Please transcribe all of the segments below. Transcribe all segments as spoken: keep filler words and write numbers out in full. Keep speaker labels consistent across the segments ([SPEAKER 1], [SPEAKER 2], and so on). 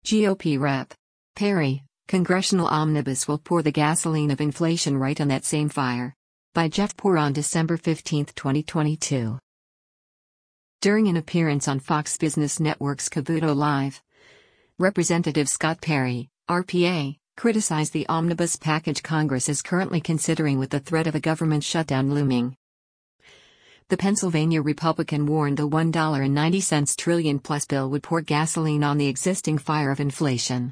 [SPEAKER 1] G O P Rep. Perry, Congressional Omnibus will pour the gasoline of inflation right on that same fire. By Jeff Poor on December fifteenth, twenty twenty-two. During an appearance on Fox Business Network's Cavuto Live, Representative Scott Perry, R P A, criticized the omnibus package Congress is currently considering with the threat of a government shutdown looming. The Pennsylvania Republican warned the one dollar and ninety cents trillion-plus bill would pour gasoline on the existing fire of inflation.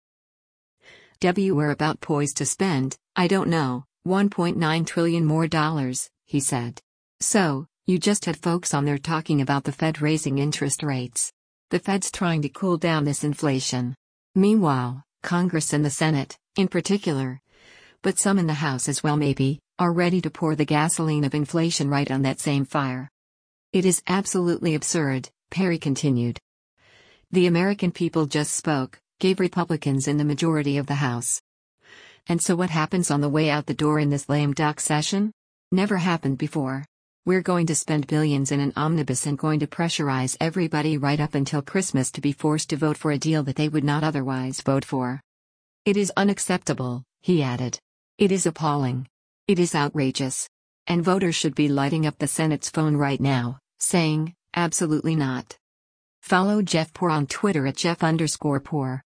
[SPEAKER 1] "W we're about poised to spend, I don't know, one point nine trillion more dollars," he said. So, you just had folks on there talking about the Fed raising interest rates. The Fed's trying to cool down this inflation. Meanwhile, Congress and the Senate, in particular, but some in the House as well maybe, are ready to pour the gasoline of inflation right on that same fire. It is absolutely absurd, Perry continued. The American people just spoke, gave Republicans in the majority of the House. And so what happens on the way out the door in this lame duck session? Never happened before. We're going to spend billions in an omnibus and going to pressurize everybody right up until Christmas to be forced to vote for a deal that they would not otherwise vote for. It is unacceptable, he added. It is appalling. It is outrageous. And voters should be lighting up the Senate's phone right now, saying, absolutely not. Follow Jeff Poor on Twitter at Jeff underscore Poor.